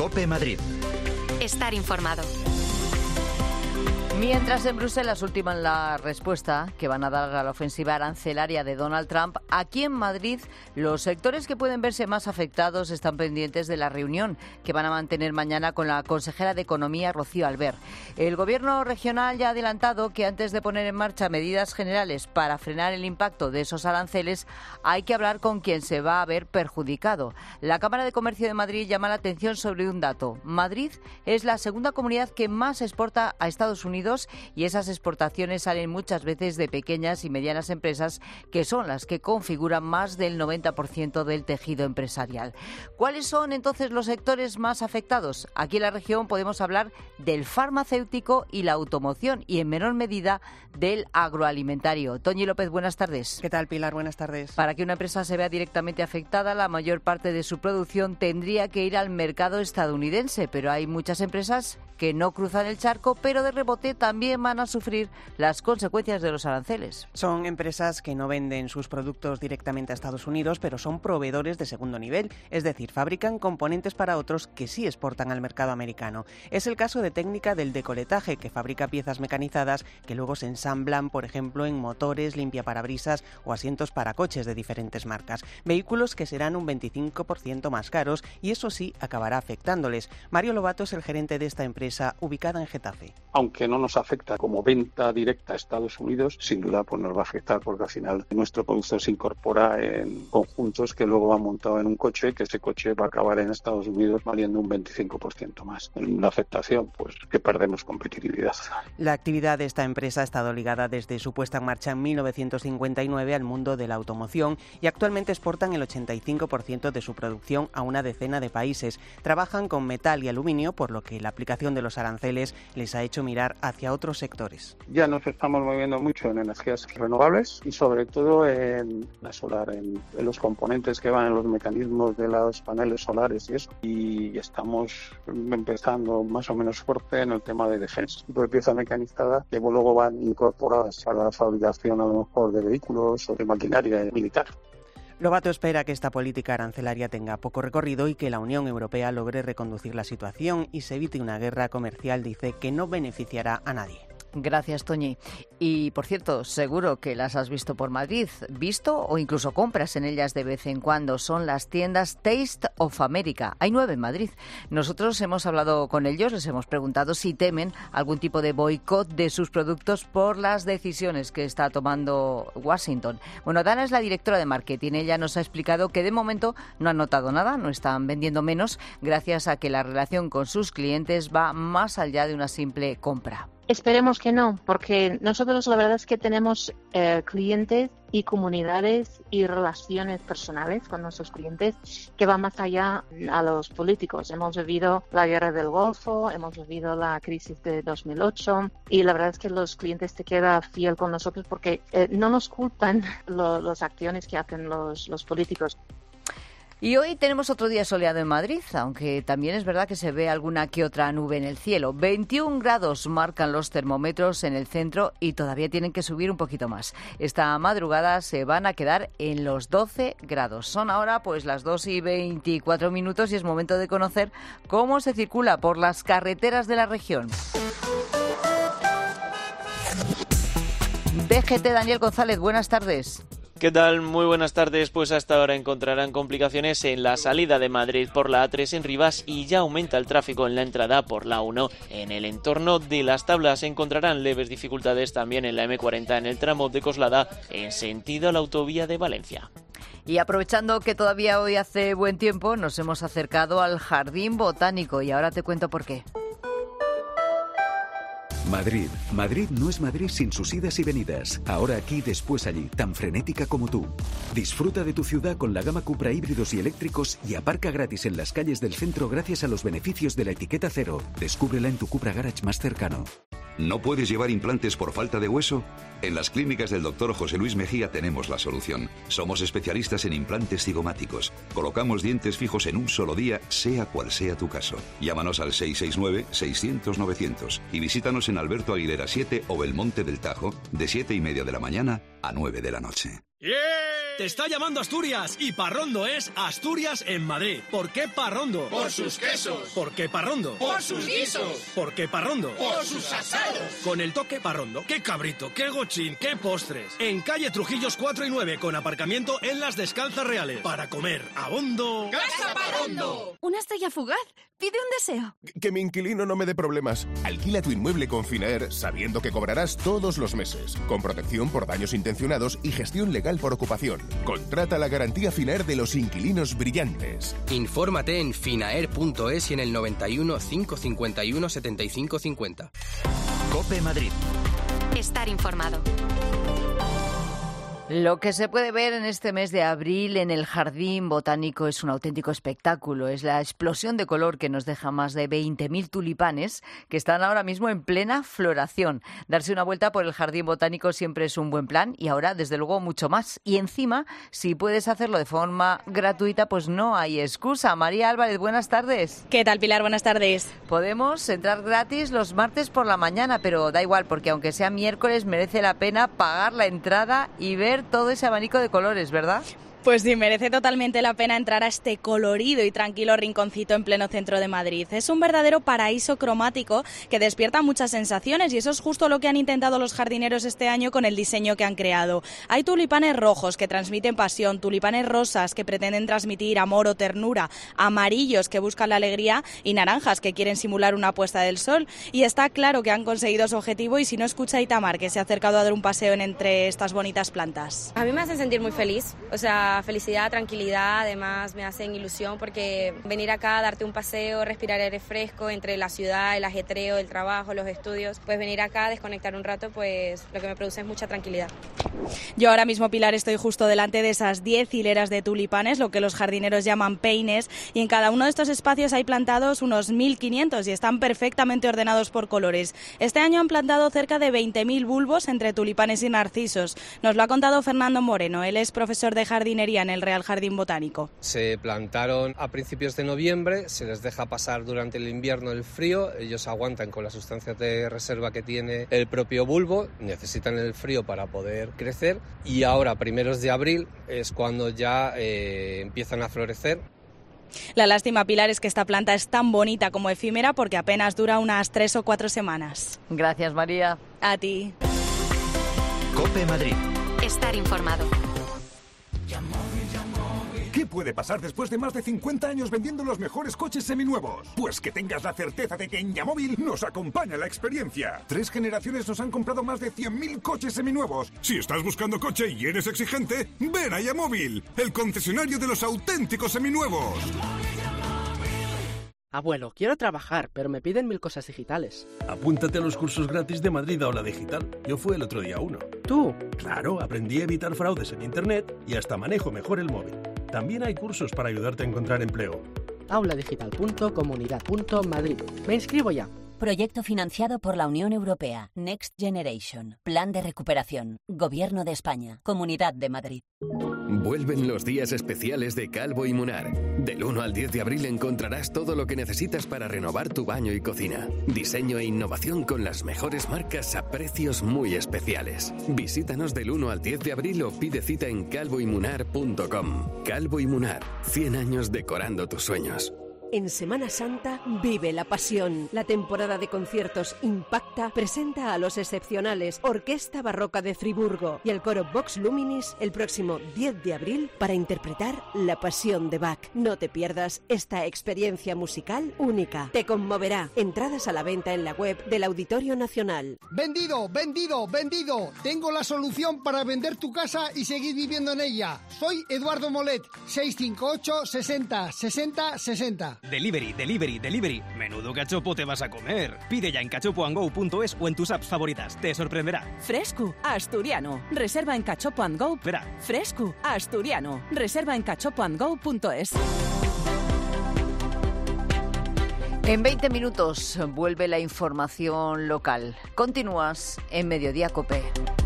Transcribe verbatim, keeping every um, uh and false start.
COPE Madrid. Estar informado. Mientras en Bruselas ultiman la respuesta que van a dar a la ofensiva arancelaria de Donald Trump, aquí en Madrid los sectores que pueden verse más afectados están pendientes de la reunión que van a mantener mañana con la consejera de Economía, Rocío Albert. El Gobierno regional ya ha adelantado que antes de poner en marcha medidas generales para frenar el impacto de esos aranceles, hay que hablar con quien se va a ver perjudicado. La Cámara de Comercio de Madrid llama la atención sobre un dato. Madrid es la segunda comunidad que más exporta a Estados Unidos y esas exportaciones salen muchas veces de pequeñas y medianas empresas que son las que configuran más del noventa por ciento del tejido empresarial. ¿Cuáles son entonces los sectores más afectados? Aquí en la región podemos hablar del farmacéutico y la automoción y en menor medida del agroalimentario. Toñi López, buenas tardes. ¿Qué tal, Pilar? Buenas tardes. Para que una empresa se vea directamente afectada, la mayor parte de su producción tendría que ir al mercado estadounidense, pero hay muchas empresas que no cruzan el charco, pero de rebote también van a sufrir las consecuencias de los aranceles. Son empresas que no venden sus productos directamente a Estados Unidos, pero son proveedores de segundo nivel, es decir, fabrican componentes para otros que sí exportan al mercado americano. Es el caso de Técnica del Decoletaje, que fabrica piezas mecanizadas que luego se ensamblan, por ejemplo, en motores, limpiaparabrisas o asientos para coches de diferentes marcas. Vehículos que serán un veinticinco por ciento más caros y eso sí acabará afectándoles. Mario Lobato es el gerente de esta empresa ubicada en Getafe. Aunque no nos afecta como venta directa a Estados Unidos, sin duda pues nos va a afectar porque al final nuestro producto se incorpora en conjuntos que luego van montados en un coche, que ese coche va a acabar en Estados Unidos valiendo un veinticinco por ciento más. La afectación, pues que perdemos competitividad. La actividad de esta empresa ha estado ligada desde su puesta en marcha en mil novecientos cincuenta y nueve al mundo de la automoción y actualmente exportan el ochenta y cinco por ciento de su producción a una decena de países. Trabajan con metal y aluminio, por lo que la aplicación de los aranceles les ha hecho mirar hacia otros sectores. Ya nos estamos moviendo mucho en energías renovables y sobre todo en la solar, en, en los componentes que van en los mecanismos de los paneles solares y eso. Y estamos empezando más o menos fuerte en el tema de defensa. Tipo de pieza mecanizada que luego van incorporadas a la fabricación a lo mejor de vehículos o de maquinaria militar. Lobato espera que esta política arancelaria tenga poco recorrido y que la Unión Europea logre reconducir la situación y se evite una guerra comercial, dice, que no beneficiará a nadie. Gracias, Toñi. Y, por cierto, seguro que las has visto por Madrid. Visto o incluso compras en ellas de vez en cuando. Son las tiendas Taste of America. Hay nueve en Madrid. Nosotros hemos hablado con ellos, les hemos preguntado si temen algún tipo de boicot de sus productos por las decisiones que está tomando Washington. Bueno, Dana es la directora de marketing. Ella nos ha explicado que de momento no han notado nada, no están vendiendo menos, gracias a que la relación con sus clientes va más allá de una simple compra. Esperemos que no, porque nosotros la verdad es que tenemos eh, clientes y comunidades y relaciones personales con nuestros clientes que van más allá a los políticos. Hemos vivido la guerra del Golfo, hemos vivido la crisis de dos mil ocho y la verdad es que los clientes se quedan fiel con nosotros porque eh, no nos culpan lo, las acciones que hacen los, los políticos. Y hoy tenemos otro día soleado en Madrid, aunque también es verdad que se ve alguna que otra nube en el cielo. veintiún grados marcan los termómetros en el centro y todavía tienen que subir un poquito más. Esta madrugada se van a quedar en los doce grados. Son ahora pues las dos y veinticuatro minutos y es momento de conocer cómo se circula por las carreteras de la región. D G T, Daniel González, buenas tardes. ¿Qué tal? Muy buenas tardes. Pues hasta ahora encontrarán complicaciones en la salida de Madrid por la A tres en Rivas y ya aumenta el tráfico en la entrada por la A uno. En el entorno de Las Tablas encontrarán leves dificultades también en la eme cuarenta en el tramo de Coslada en sentido a la autovía de Valencia. Y aprovechando que todavía hoy hace buen tiempo, nos hemos acercado al Jardín Botánico y ahora te cuento por qué. Madrid. Madrid no es Madrid sin sus idas y venidas. Ahora aquí, después allí, tan frenética como tú. Disfruta de tu ciudad con la gama Cupra híbridos y eléctricos y aparca gratis en las calles del centro gracias a los beneficios de la etiqueta cero. Descúbrela en tu Cupra Garage más cercano. ¿No puedes llevar implantes por falta de hueso? En las clínicas del doctor José Luis Mejía tenemos la solución. Somos especialistas en implantes cigomáticos. Colocamos dientes fijos en un solo día, sea cual sea tu caso. Llámanos al seis seis nueve, seiscientos, novecientos y visítanos en Alberto Aguilera siete o Belmonte del Tajo de siete y media de la mañana a nueve de la noche. ¡Yeah! Te está llamando Asturias y Parrondo es Asturias en Madrid. ¿Por qué Parrondo? Por sus quesos. ¿Por qué Parrondo? Por sus guisos. ¿Por qué Parrondo? Por sus asados. Con el toque Parrondo, qué cabrito, qué gochín, qué postres. En calle Trujillos cuatro y nueve con aparcamiento en Las Descalzas Reales. Para comer a bondo. ¡Casa Parrondo! Una estrella fugaz. Pide un deseo. Que mi inquilino no me dé problemas. Alquila tu inmueble con Finaer sabiendo que cobrarás todos los meses. Con protección por daños intencionados y gestión legal por ocupación. Contrata la garantía Finaer de los inquilinos brillantes. Infórmate en finaer punto es y en el noventa y uno, cinco cincuenta y uno, setenta y cinco cincuenta. COPE Madrid. Estar informado. Lo que se puede ver en este mes de abril en el Jardín Botánico es un auténtico espectáculo. Es la explosión de color que nos deja más de veinte mil tulipanes que están ahora mismo en plena floración. Darse una vuelta por el Jardín Botánico siempre es un buen plan y ahora, desde luego, mucho más. Y encima, si puedes hacerlo de forma gratuita, pues no hay excusa. María Álvarez, buenas tardes. ¿Qué tal, Pilar? Buenas tardes. Podemos entrar gratis los martes por la mañana, pero da igual, porque aunque sea miércoles, merece la pena pagar la entrada y ver todo ese abanico de colores, ¿verdad? Pues sí, merece totalmente la pena entrar a este colorido y tranquilo rinconcito en pleno centro de Madrid. Es un verdadero paraíso cromático que despierta muchas sensaciones y eso es justo lo que han intentado los jardineros este año con el diseño que han creado. Hay tulipanes rojos que transmiten pasión, tulipanes rosas que pretenden transmitir amor o ternura, amarillos que buscan la alegría y naranjas que quieren simular una puesta del sol. Y está claro que han conseguido su objetivo y si no, escucha a Itamar, que se ha acercado a dar un paseo en entre estas bonitas plantas. A mí me hacen sentir muy feliz, o sea, felicidad, tranquilidad, además me hacen ilusión porque venir acá, darte un paseo, respirar aire fresco entre la ciudad, el ajetreo, el trabajo, los estudios, pues venir acá, desconectar un rato, pues lo que me produce es mucha tranquilidad. Yo ahora mismo, Pilar, estoy justo delante de esas diez hileras de tulipanes, lo que los jardineros llaman peines, y en cada uno de estos espacios hay plantados unos mil quinientos y están perfectamente ordenados por colores. Este año han plantado cerca de veinte mil bulbos entre tulipanes y narcisos. Nos lo ha contado Fernando Moreno, él es profesor de jardinería en el Real Jardín Botánico. Se plantaron a principios de noviembre, se les deja pasar durante el invierno el frío, ellos aguantan con las sustancias de reserva que tiene el propio bulbo, necesitan el frío para poder crecer y ahora, primeros de abril, es cuando ya eh, empiezan a florecer. La lástima, Pilar, es que esta planta es tan bonita como efímera porque apenas dura unas tres o cuatro semanas. Gracias, María. A ti. COPE Madrid. Estar informado. ¿Qué puede pasar después de más de cincuenta años vendiendo los mejores coches seminuevos? Pues que tengas la certeza de que en Yamóvil nos acompaña la experiencia. Tres generaciones nos han comprado más de cien mil coches seminuevos. Si estás buscando coche y eres exigente, ven a Yamóvil, el concesionario de los auténticos seminuevos. Abuelo, quiero trabajar, pero me piden mil cosas digitales. Apúntate a los cursos gratis de Madrid Aula Digital. Yo fui el otro día a uno. ¿Tú? Claro, aprendí a evitar fraudes en Internet y hasta manejo mejor el móvil. También hay cursos para ayudarte a encontrar empleo. auladigital punto comunidad punto madrid. Me inscribo ya. Proyecto financiado por la Unión Europea. Next Generation. Plan de recuperación. Gobierno de España. Comunidad de Madrid. Vuelven los días especiales de Calvo y Munar. Del uno al diez de abril encontrarás todo lo que necesitas para renovar tu baño y cocina. Diseño e innovación con las mejores marcas a precios muy especiales. Visítanos del uno al diez de abril o pide cita en calvo y munar punto com. Calvo y Munar. cien años decorando tus sueños. En Semana Santa vive la pasión. La temporada de conciertos Impacta presenta a los excepcionales Orquesta Barroca de Friburgo y el coro Vox Luminis el próximo diez de abril para interpretar La Pasión de Bach. No te pierdas esta experiencia musical única. Te conmoverá. Entradas a la venta en la web del Auditorio Nacional. Vendido, vendido, vendido. Tengo la solución para vender tu casa y seguir viviendo en ella. Soy Eduardo Molet, seis cinco ocho, sesenta, sesenta, sesenta. Delivery, delivery, delivery. Menudo cachopo te vas a comer. Pide ya en cachopo and go punto es o en tus apps favoritas. Te sorprenderá. Fresco, asturiano. Reserva en cachopo and go. Verá. Fresco, asturiano. Reserva en cachopo and go punto es. En veinte minutos vuelve la información local. Continúas en Mediodía COPE.